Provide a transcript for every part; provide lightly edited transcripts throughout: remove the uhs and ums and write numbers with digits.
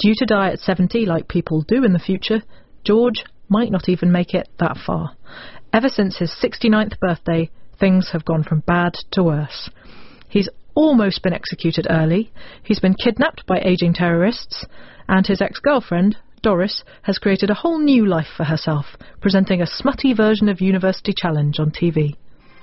Due to die at 70 like people do in the future, George might not even make it that far. Ever since his 69th birthday, things have gone from bad to worse. He's almost been executed early, he's been kidnapped by aging terrorists, and his ex-girlfriend, Doris, has created a whole new life for herself, presenting a smutty version of University Challenge on TV.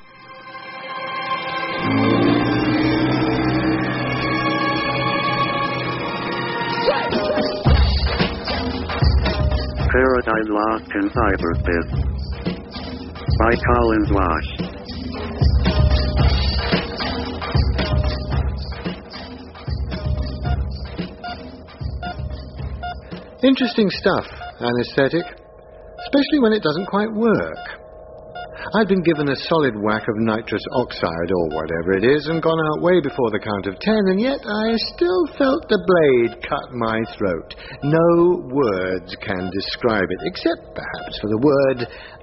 Paradise Lost in Cyberspace by Collins Wash. Interesting stuff, anesthetic, especially when it doesn't quite work. I'd been given a solid whack of nitrous oxide or whatever it is and gone out way before the count of 10, and yet I still felt the blade cut my throat. No words can describe it, except perhaps for the word...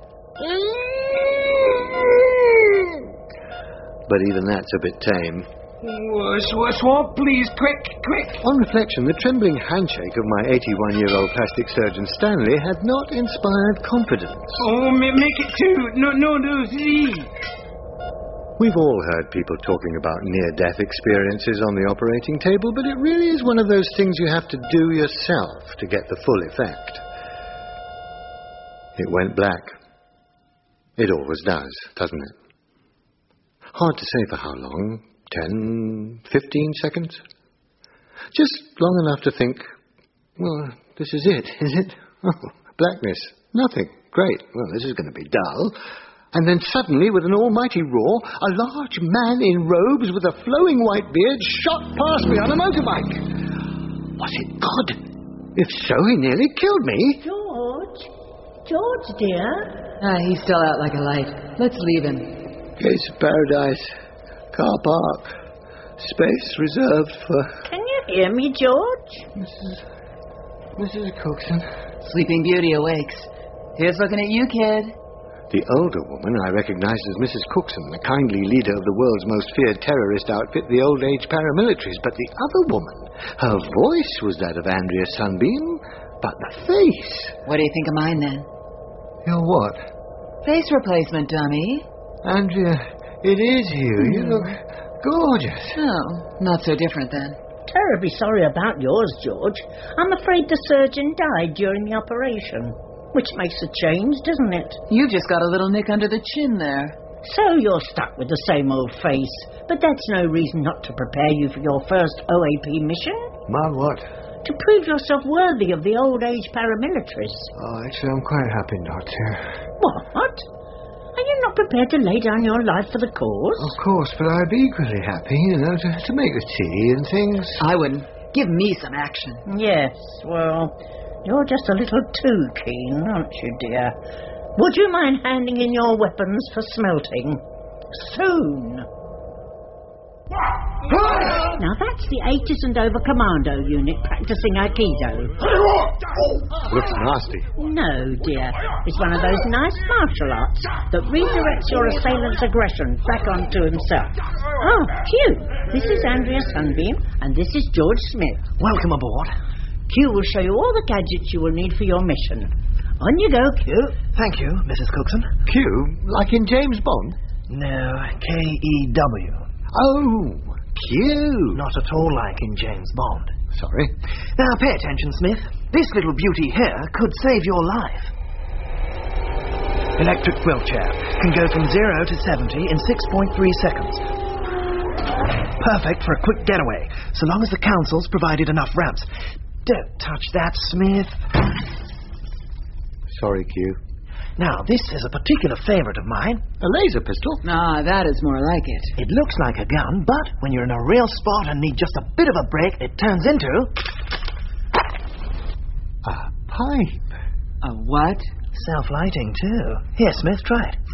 But even that's a bit tame. Swamp, please, quick. On reflection, the trembling handshake of my 81-year-old plastic surgeon Stanley had not inspired confidence. Oh, make it two. No, three. We've all heard people talking about near-death experiences on the operating table, but it really is one of those things you have to do yourself to get the full effect. It went black. It always does, doesn't it? Hard to say for how long. 10, 15 seconds? Just long enough to think, well, this is it, is it? Oh, blackness. Nothing. Great. Well, this is going to be dull. And then suddenly, with an almighty roar, a large man in robes with a flowing white beard shot past me on a motorbike. Was it God? If so, he nearly killed me. George, dear. He's still out like a light. Let's leave him. Gates of Paradise. Car park. Space reserved for... Can you hear me, George? Mrs. Cookson. Sleeping Beauty awakes. Here's looking at you, kid. The older woman I recognized as Mrs. Cookson, the kindly leader of the world's most feared terrorist outfit, the Old Age Paramilitaries. But the other woman, her voice was that of Andrea Sunbeam, but the face... What do you think of mine, then? Your what? Face replacement, dummy. Andrea... It is you. You look gorgeous. Oh, not so different then. Terribly sorry about yours, George. I'm afraid the surgeon died during the operation, which makes a change, doesn't it? You've just got a little nick under the chin there. So you're stuck with the same old face, but that's no reason not to prepare you for your first OAP mission. My what? To prove yourself worthy of the Old Age Paramilitaries. Oh, actually, I'm quite happy not to. What? Are you not prepared to lay down your life for the cause? Of course, but I'd be equally happy, to make the tea and things. I wouldn't. Give me some action. Yes, well, you're just a little too keen, aren't you, dear? Would you mind handing in your weapons for smelting? Soon. Now that's the 80s and over commando unit practicing Aikido. Looks nasty. No, dear. It's one of those nice martial arts that redirects your assailant's aggression back onto himself. Oh, Q. This is Andrea Sunbeam, and this is George Smith. Welcome aboard. Q will show you all the gadgets you will need for your mission. On you go, Q. Thank you, Mrs. Cookson. Q? Like in James Bond? No, K-E-W. Oh, Q. Not at all like in James Bond. Sorry. Now, pay attention, Smith. This little beauty here could save your life. Electric wheelchair. Can go from 0 to 70 in 6.3 seconds. Perfect for a quick getaway, so long as the council's provided enough ramps. Don't touch that, Smith. Sorry, Q. Now, this is a particular favorite of mine. A laser pistol? That is more like it. It looks like a gun, but when you're in a real spot and need just a bit of a break, it turns into... a pipe. A what? Self-lighting, too. Here, Smith, try it.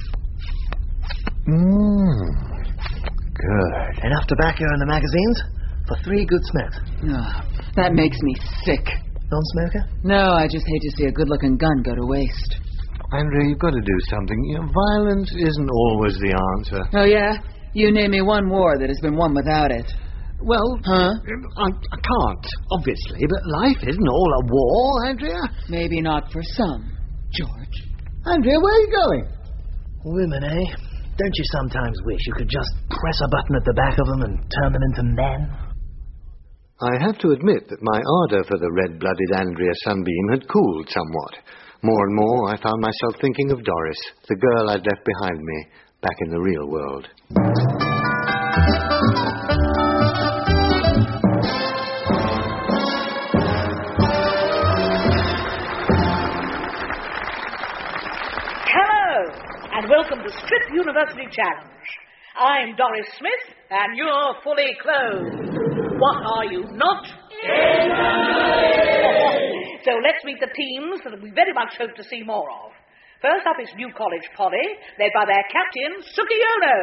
Good. Enough tobacco in the magazines for 3 good smokes. That makes me sick. Non-smoker? No, I just hate to see a good-looking gun go to waste. Andrea, you've got to do something. Violence isn't always the answer. Oh, yeah? You name me one war that has been won without it. Well, I can't, obviously, but life isn't all a war, Andrea. Maybe not for some, George. Andrea, where are you going? Women, eh? Don't you sometimes wish you could just press a button at the back of them and turn them into men? I have to admit that my ardour for the red-blooded Andrea Sunbeam had cooled somewhat. More and more, I found myself thinking of Doris, the girl I'd left behind me, back in the real world. And welcome to Strip University Challenge. I'm Doris Smith, and you're fully clothed. What are you not? So let's meet the teams that we very much hope to see more of. First up is New College Polly, led by their captain, Sukiyolo.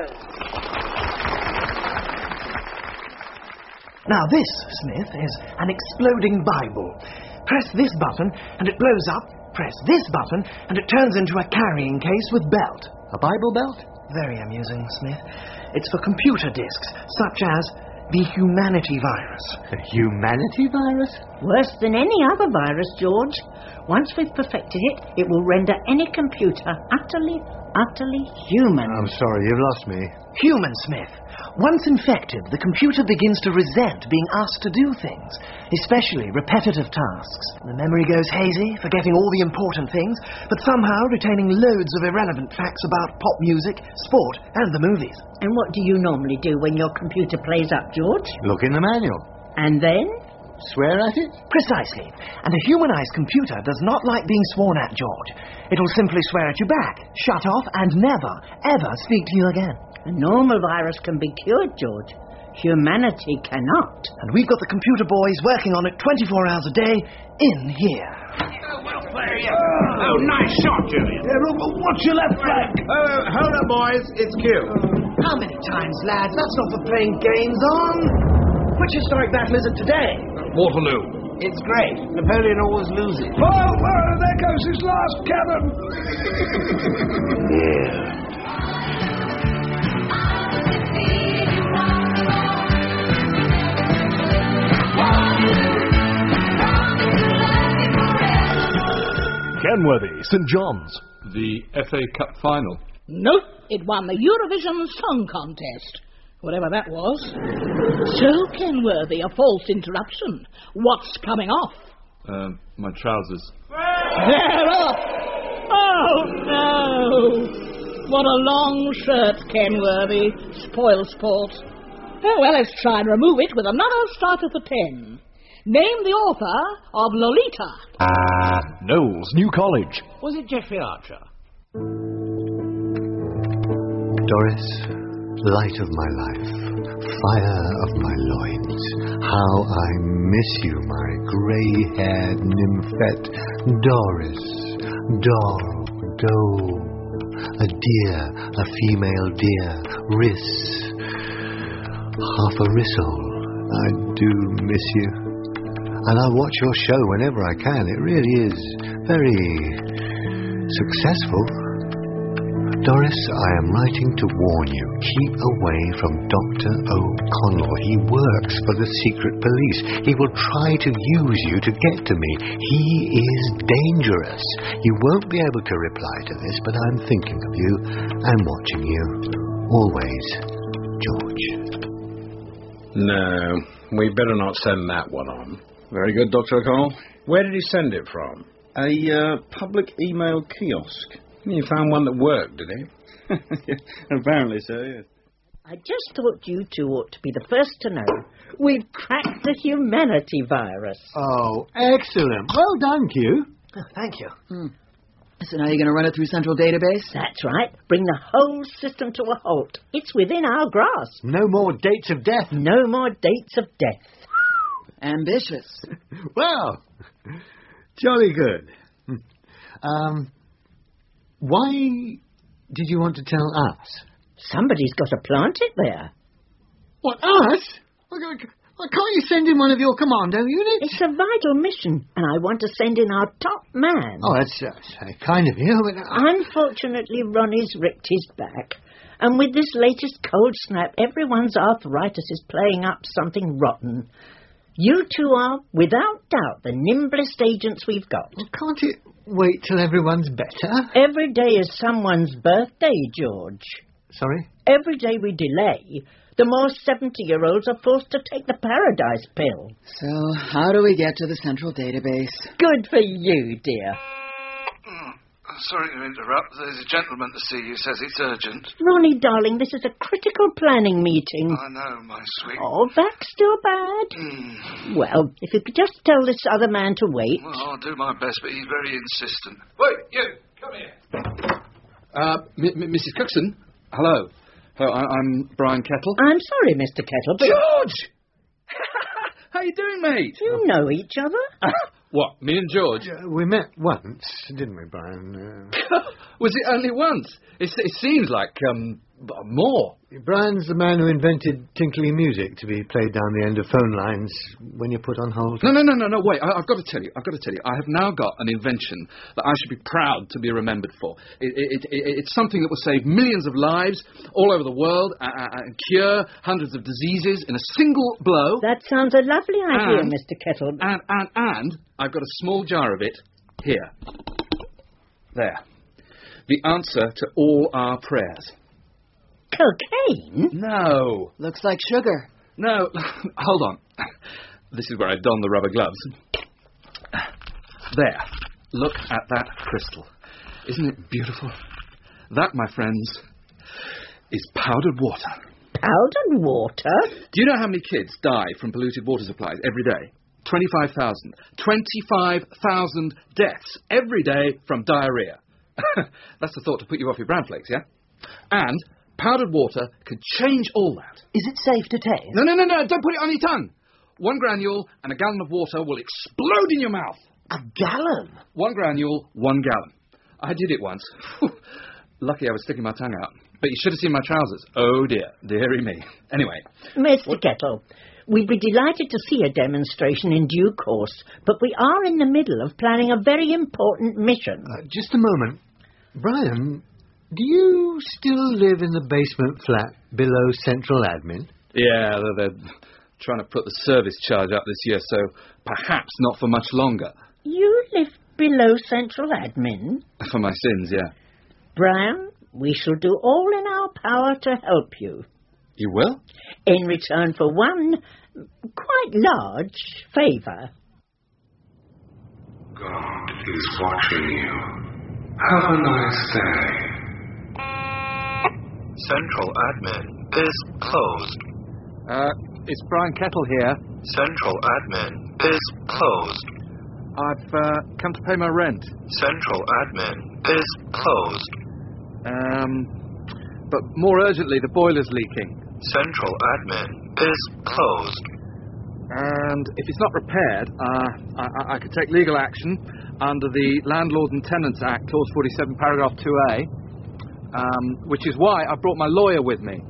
Now this, Smith, is an exploding Bible. Press this button and it blows up. Press this button and it turns into a carrying case with belt. A Bible belt? Very amusing, Smith. It's for computer disks, such as the Humanity virus. A Humanity virus? Worse than any other virus, George. Once we've perfected it, it will render any computer utterly human. I'm sorry, you've lost me. Human, Smith. Once infected, the computer begins to resent being asked to do things, especially repetitive tasks. The memory goes hazy, forgetting all the important things, but somehow retaining loads of irrelevant facts about pop music, sport, and the movies. And what do you normally do when your computer plays up, George? Look in the manual. And then? Swear at it? Precisely. And a humanized computer does not like being sworn at, George. It'll simply swear at you back, shut off, and never, ever speak to you again. A normal virus can be cured, George. Humanity cannot. And we've got the computer boys working on it 24 hours a day in here. Well played. Oh, nice shot, Julian. Watch your left flank. Hold up, boys. It's Q. How many times, lads? That's not for playing games on. Which historic battle is it today? Waterloo. It's great. Napoleon always loses. Oh, there goes his last cannon. Yeah. Kenworthy, St. John's. The FA Cup final. Nope, it won the Eurovision Song Contest. Whatever that was. So, Kenworthy, a false interruption. What's coming off? My trousers. They're off! Oh, no! What a long shirt, Kenworthy. Spoil sport. Oh, well, let's try and remove it with another starter for 10. Name the author of Lolita. Knowles, New College. Was it Jeffrey Archer? Doris, light of my life, fire of my loins, how I miss you, my grey-haired nymphette. Doris, a deer, a female deer, half a rissole. I do miss you. And I watch your show whenever I can. It really is very successful. Doris, I am writing to warn you. Keep away from Dr. O'Connell. He works for the secret police. He will try to use you to get to me. He is dangerous. You won't be able to reply to this, but I'm thinking of you and watching you. Always, George. No, we better not send that one on. Very good, Dr. O'Connell. Where did he send it from? A public email kiosk. You found one that worked, did he? Apparently so, yes. I just thought you two ought to be the first to know. We've cracked the Humanity virus. Oh, excellent. Well done, Q. Oh, thank you. So now you're going to run it through central database? That's right. Bring the whole system to a halt. It's within our grasp. No more dates of death. No more dates of death. Ambitious. Well, jolly good. Why did you want to tell us? Somebody's got to plant it there. What, us? Well, can't you send in one of your commando units? It's a vital mission, and I want to send in our top man. Oh, that's kind of you. But Unfortunately, Ronnie's ripped his back, And with this latest cold snap, everyone's arthritis is playing up something rotten. You two are, without doubt, the nimblest agents we've got. Well, can't it wait till everyone's better? Every day is someone's birthday, George. Sorry? Every day we delay, the more 70-year-olds are forced to take the paradise pill. So, how do we get to the central database? Good for you, dear. Sorry to interrupt. There's a gentleman to see you. Says it's urgent. Ronnie, darling, this is a critical planning meeting. I know, my sweet. Oh, back still bad? Well, if you could just tell this other man to wait. Well, I'll do my best, but he's very insistent. Wait, you! Come here. Mrs. Cookson? Hello. I'm Brian Kettle. I'm sorry, Mr. Kettle, but... George! How you doing, mate? You know each other? What, me and George? We met once, didn't we, Brian? Was it only once? It seems like, more. Brian's the man who invented tinkly music to be played down the end of phone lines when you're put on hold. No, wait, I've got to tell you. I have now got an invention that I should be proud to be remembered for. It's something that will save millions of lives all over the world and cure hundreds of diseases in a single blow. That sounds a lovely idea, Mr. Kettle. And I've got a small jar of it here. There. The answer to all our prayers. Cocaine? No. Looks like sugar. No, hold on. This is where I don the rubber gloves. There. Look at that crystal. Isn't it beautiful? That, my friends, is powdered water. Powdered water? Do you know how many kids die from polluted water supplies every day? 25,000. 25,000 deaths every day from diarrhea. That's the thought to put you off your bran flakes, yeah? And powdered water could change all that. Is it safe to taste? No, don't put it on your tongue. 1 granule and a gallon of water will explode in your mouth. A gallon? 1 granule, 1 gallon. I did it once. Lucky I was sticking my tongue out. But you should have seen my trousers. Oh dear, dearie me. Anyway. Mr. Kettle, we'd be delighted to see a demonstration in due course, but we are in the middle of planning a very important mission. Just a moment. Brian, do you still live in the basement flat below Central Admin? Yeah, they're trying to put the service charge up this year, so perhaps not for much longer. You live below Central Admin? For my sins, yeah. Brian, we shall do all in our power to help you. You will? In return for one quite large favour. God is watching you. Have a nice day. Central Admin is closed. It's Brian Kettle here. Central Admin is closed. I've come to pay my rent. Central Admin is closed. But more urgently, the boiler's leaking. Central Admin is closed. And if it's not repaired, I could take legal action under the Landlord and Tenants Act, Clause 47, Paragraph 2A, which is why I brought my lawyer with me.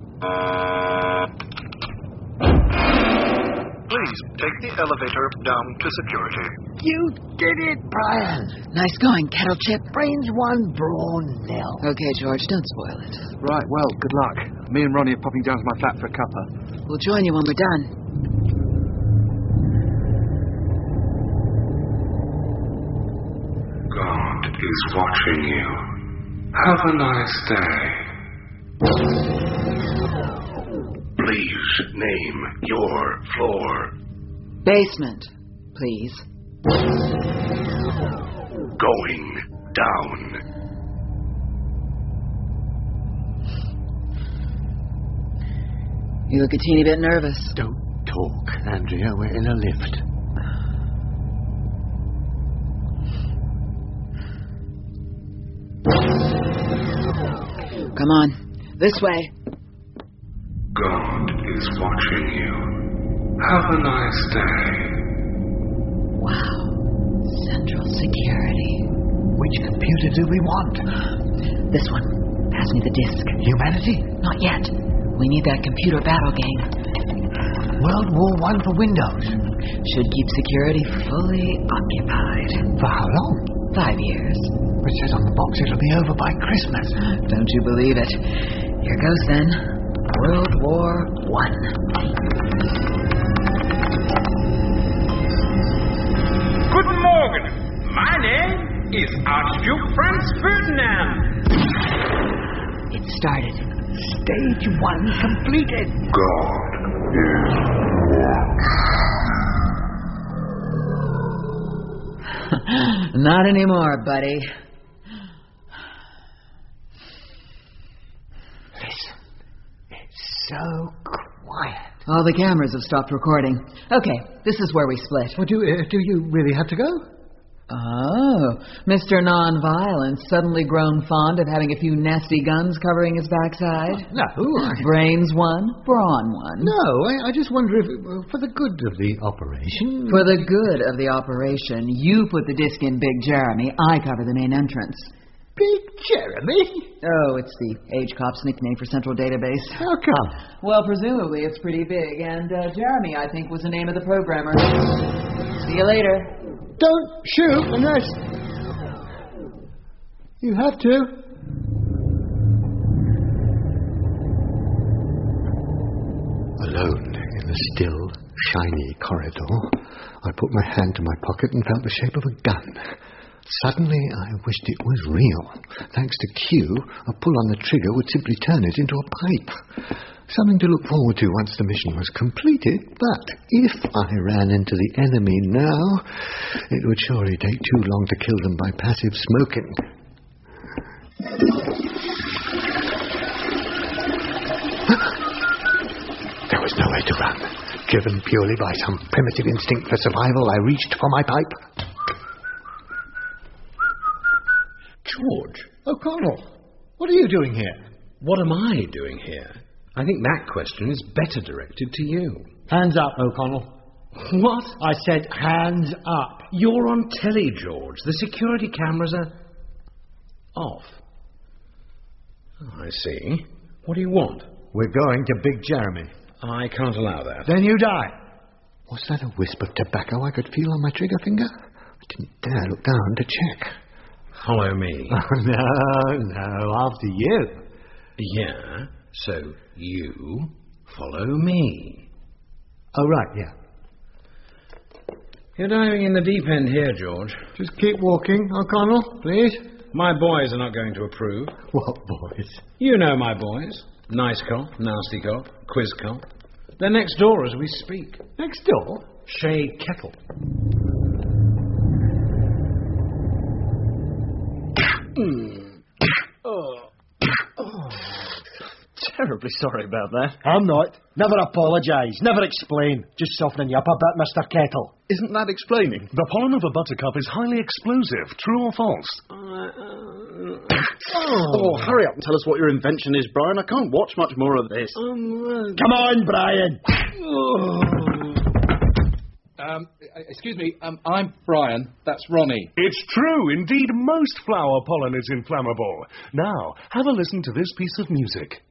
Please take the elevator down to security. You did it, Brian. Nice going, Kettle Chip. Brains 1, brawn 0. Okay, George, don't spoil it. Right, well, good luck. Me and Ronnie are popping down to my flat for a cuppa. We'll join you when we're done. God is watching you. Have a nice day. Please name your floor. Basement, please. Going down. You look a teeny bit nervous. Don't talk, Andrea. We're in a lift. Come on. This way. God is watching you. Have a nice day. Wow. Central security. Which computer do we want? This one. Pass me the disk. Humanity? Not yet. We need that computer battle game. World War I for Windows. Should keep security fully occupied. For how long? 5 years. It says on the box it'll be over by Christmas. Don't you believe it. Here goes then. World War I. Good morning. My name is Archduke Franz Ferdinand. It started. Stage 1 completed. God is Not anymore, buddy. Listen. It's so quiet. All the cameras have stopped recording. Okay, this is where we split. Well, do you really have to go? Oh, Mr. Non-Violence suddenly grown fond of having a few nasty guns covering his backside? No. Brains one, brawn one. No, I just wonder if, for the good of the operation... For the good of the operation, you put the disc in Big Jeremy, I cover the main entrance. Big Jeremy? Oh, it's the Age Cop's nickname for Central Database. How come? Well, presumably it's pretty big, and Jeremy, I think, was the name of the programmer. See you later. Don't shoot unless... You have to. Alone in the still, shiny corridor, I put my hand to my pocket and felt the shape of a gun. Suddenly, I wished it was real. Thanks to Q, a pull on the trigger would simply turn it into a pipe. Something to look forward to once the mission was completed, but if I ran into the enemy now, it would surely take too long to kill them by passive smoking. There was no way to run. Driven purely by some primitive instinct for survival, I reached for my pipe. George. O'Connell, what are you doing here? What am I doing here? I think that question is better directed to you. Hands up, O'Connell. What? I said hands up. You're on telly, George. The security cameras are off. Oh, I see. What do you want? We're going to Big Jeremy. I can't allow that. Then you die. Was that a wisp of tobacco I could feel on my trigger finger? I didn't dare look down to check. Follow me. Oh, no, after you. Yeah, so you follow me. Oh, right, yeah. You're diving in the deep end here, George. Just keep walking, O'Connell, please. My boys are not going to approve. What boys? You know my boys. Nice cop, nasty cop, quiz cop. They're next door as we speak. Next door? Shay Kettle. Terribly sorry about that. I'm not. Never apologise. Never explain. Just softening you up a bit, Mr. Kettle. Isn't that explaining? The pollen of a buttercup is highly explosive. True or false? Hurry up and tell us what your invention is, Brian. I can't watch much more of this. Come on, Brian. Excuse me, I'm Brian. That's Ronnie. It's true. Indeed, most flower pollen is inflammable. Now, have a listen to this piece of music.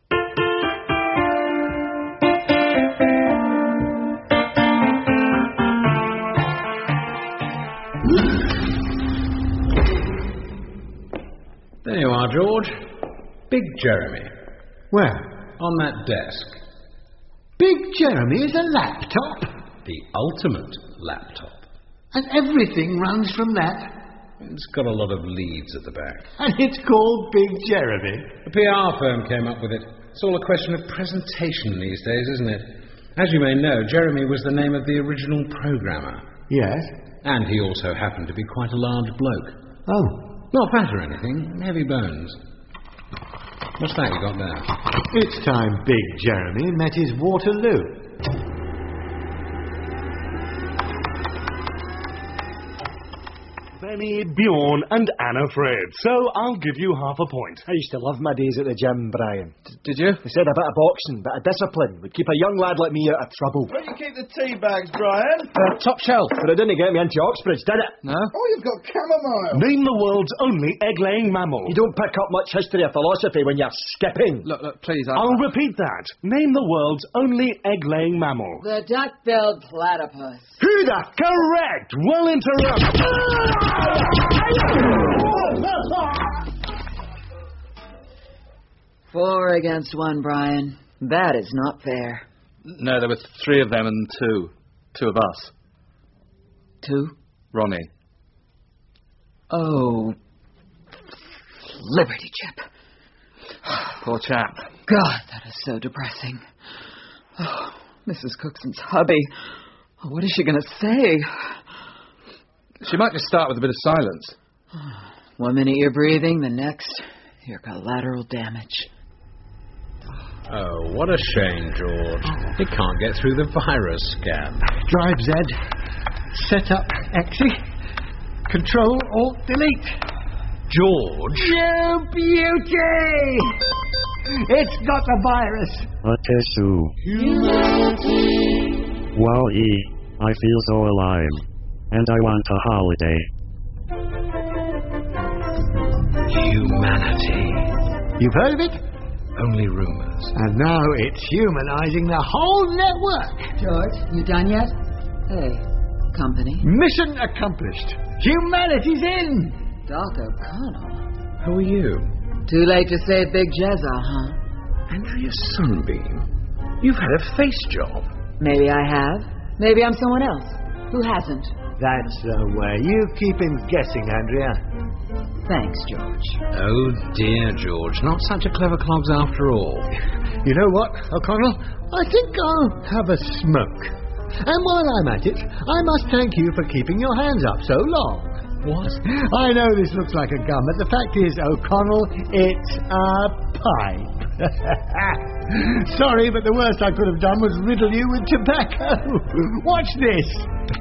There you are, George. Big Jeremy. Where? On that desk. Big Jeremy is a laptop? The ultimate laptop. And everything runs from that? It's got a lot of leads at the back. And it's called Big Jeremy? The PR firm came up with it. It's all a question of presentation these days, isn't it? As you may know, Jeremy was the name of the original programmer. Yes. And he also happened to be quite a large bloke. Oh. Not fat or anything, heavy bones. What's that you got there? It's time Big Jeremy met his Waterloo. Benny, Bjorn, and Anna Fred. So I'll give you half a point. I used to love my days at the gym, Brian. Did you? They said a bit of boxing, bit of discipline would keep a young lad like me out of trouble. Where do you keep the tea bags, Brian? Top shelf, but it didn't get me into Oxbridge, did it? No. Oh, you've got chamomile. Name the world's only egg-laying mammal. You don't pick up much history or philosophy when you're skipping. Look, please. I'll repeat that. Name the world's only egg-laying mammal. The duck-billed platypus. Who the? Correct! Well interrupted. 4 against 1, Brian. That is not fair. No, there were 3 of them and 2. 2 of us. 2? Ronnie. Oh, Liberty Chip. Poor chap. God, that is so depressing. Oh, Mrs. Cookson's hubby. Oh, what is she going to say? She might just start with a bit of silence. 1 minute you're breathing, the next you're collateral damage. Oh, what a shame, George. He can't get through the virus scan. Drive Z. Set up Xe. Control Alt Delete. George? You beauty! It's got the virus. A tissue. Humanity. Wow-ee. I feel so alive. And I want a holiday. Humanity. You've heard of it? Only rumours. And now it's humanizing the whole network. George, you done yet? Hey, company. Mission accomplished. Humanity's in. Doc O'Connell. Who are you? Too late to save Big Jezza, huh? Andrea Sunbeam. You've had a face job. Maybe I have. Maybe I'm someone else. Who hasn't? That's the way. You keep him guessing, Andrea. Thanks, George. Oh, dear, George. Not such a clever clogs after all. You know what, O'Connell? I think I'll have a smoke. And while I'm at it, I must thank you for keeping your hands up so long. What? I know this looks like a gun, but the fact is, O'Connell, it's a pipe. Sorry, but the worst I could have done was riddle you with tobacco. Watch this.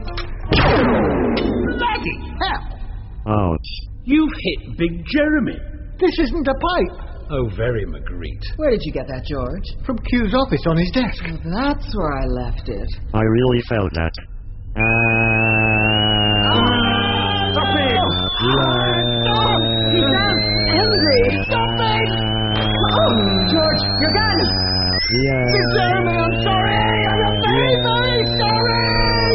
Bloody hell! Ouch. You've hit Big Jeremy. This isn't a pipe. Oh, very Magritte. Where did you get that, George? From Q's office on his desk. Oh, that's where I left it. I really felt that. Stop it! Stop! He's down! Henry! Stop it! Oh, George, your gun! Miss Jeremy, I'm sorry! I'm very, very sorry!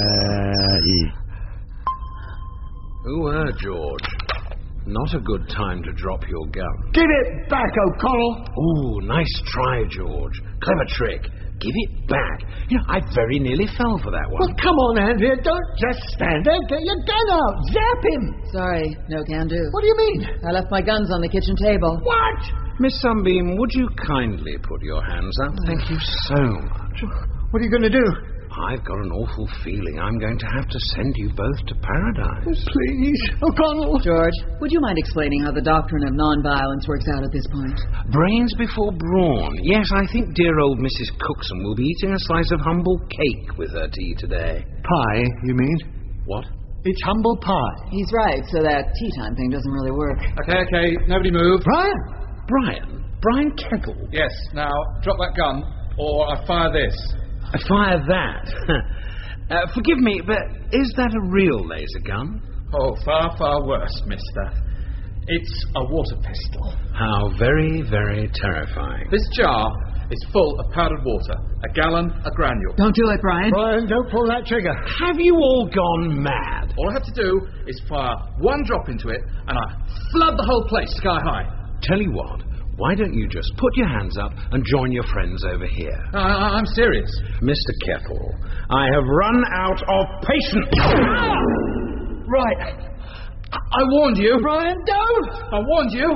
Who are George? Not a good time to drop your gun. Give it back, O'Connell! Ooh, nice try, George. Clever trick. Give it back. You know, I very nearly fell for that one. Well, come on, Andrea. Don't just stand there. Get your gun out. Zap him. Sorry, no can do. What do you mean? I left my guns on the kitchen table. What? Miss Sunbeam, would you kindly put your hands up? Thank you so much. What are you going to do? I've got an awful feeling I'm going to have to send you both to paradise. Oh, please, O'Connell. George, would you mind explaining how the doctrine of non-violence works out at this point? Brains before brawn. Yes, I think dear old Mrs. Cookson will be eating a slice of humble cake with her tea today. Pie, you mean? What? It's humble pie. He's right, so that tea time thing doesn't really work. Okay, nobody move. Brian? Brian Kettle? Yes, now, drop that gun, or I fire this. Fire that? Forgive me, but is that a real laser gun? Oh, far, far worse, mister. It's a water pistol. How very, very terrifying. This jar is full of powdered water. A gallon, a granule. Don't do it, Brian. Brian, don't pull that trigger. Have you all gone mad? All I have to do is fire one drop into it, and I flood the whole place sky high. Tell you what, why don't you just put your hands up and join your friends over here? I'm serious. Mr. Kettle, I have run out of patience. Right. I warned you. Brian, don't! I warned you.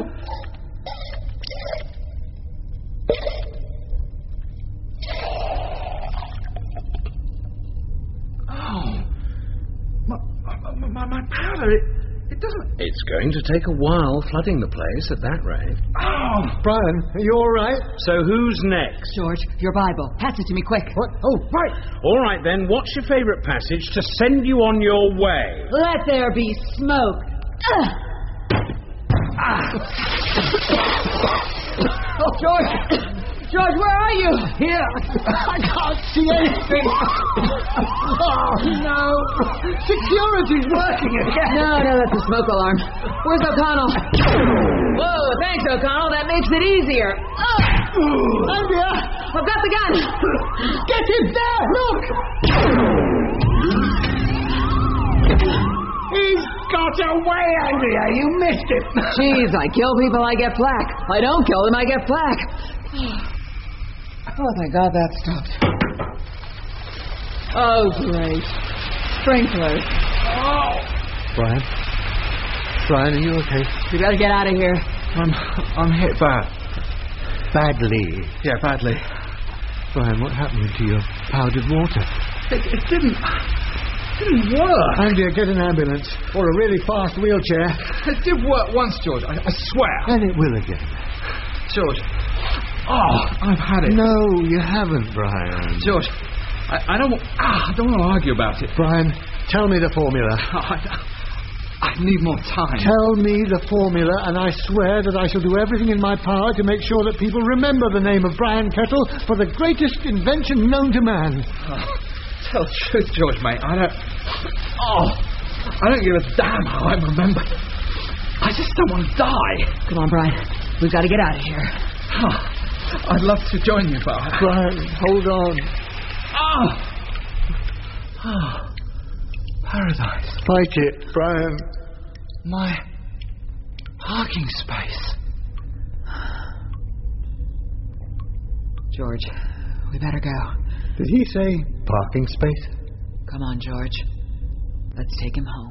Oh. My powder, it doesn't... It's going to take a while flooding the place at that rate. Oh! Brian, are you all right? So who's next? George, your Bible. Pass it to me quick. What? Oh, right. All right, then. What's your favourite passage to send you on your way? Let there be smoke. Oh, George! George, where are you? Here. I can't see anything. Oh, no. Security's working again. No, that's a smoke alarm. Where's O'Connell? Whoa, thanks, O'Connell. That makes it easier. Andrea! I've got the gun. Get him there! Look! He's got away, Andrea. You missed it. Jeez, I kill people, I get flack. I don't kill them, I get flack. Oh, thank God that stopped. Oh, great. Sprinklers. Oh. Brian? Brian, are you okay? We better get out of here. I'm hit bad. Badly. Yeah, badly. Brian, what happened to your powdered water? It didn't work. Andrea, get an ambulance or a really fast wheelchair. It did work once, George. I swear. And it will again. George. Oh, I've had it. No, you haven't, Brian. George, I don't want to argue about it. Brian, tell me the formula. I need more time. Tell me the formula, and I swear that I shall do everything in my power to make sure that people remember the name of Brian Kettle for the greatest invention known to man. Tell the truth, George, mate. I don't give a damn how I'm remembered. I just don't want to die. Come on, Brian. We've got to get out of here. I'd love to join you, but... Brian, hold on. Paradise. Fight it, Brian. My parking space. George, we better go. Did he say parking space? Come on, George. Let's take him home.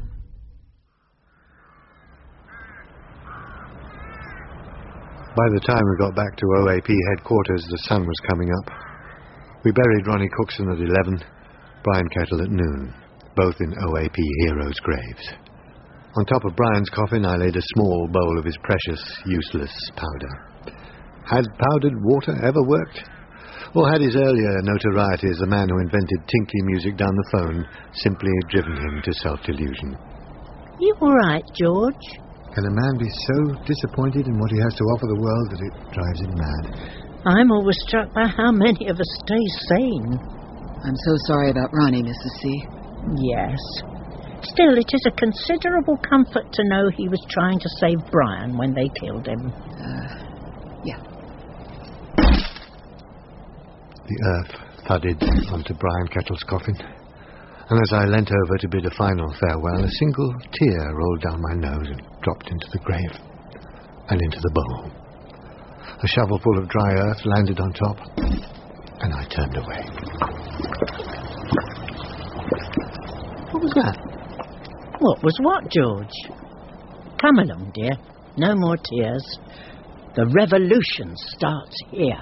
By the time we got back to OAP headquarters, the sun was coming up. We buried Ronnie Cookson at 11, Brian Kettle at noon, both in OAP heroes' graves. On top of Brian's coffin, I laid a small bowl of his precious, useless powder. Had powdered water ever worked? Or had his earlier notoriety as the man who invented tinkly music down the phone simply driven him to self-delusion? You all right, George? Can a man be so disappointed in what he has to offer the world that it drives him mad? I'm always struck by how many of us stay sane. I'm so sorry about Ronnie, Mrs. C. Yes. Still, it is a considerable comfort to know he was trying to save Brian when they killed him. Yeah. The earth thudded onto Brian Kettle's coffin, and as I leant over to bid a final farewell, a single tear rolled down my nose and dropped into the grave and into the bowl. A shovelful of dry earth landed on top, and I turned away. What was that? What was what, George? Come along, dear. No more tears. The revolution starts here.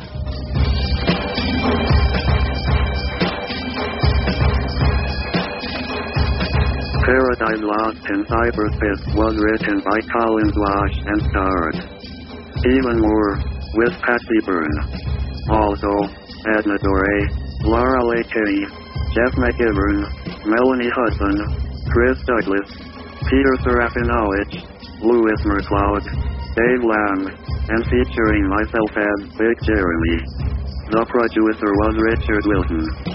Paradigm Lost in Cyberspace was written by Collins Wash and starred Stephen Moore with Patsy Byrne. Also, Edna Doré, Laura Lee Kinney, Jeff McIvern, Melanie Hudson, Chris Douglas, Peter Serafinovich, Louis McLeod, Dave Lamb, and featuring myself as Big Jeremy. The producer was Richard Wilton.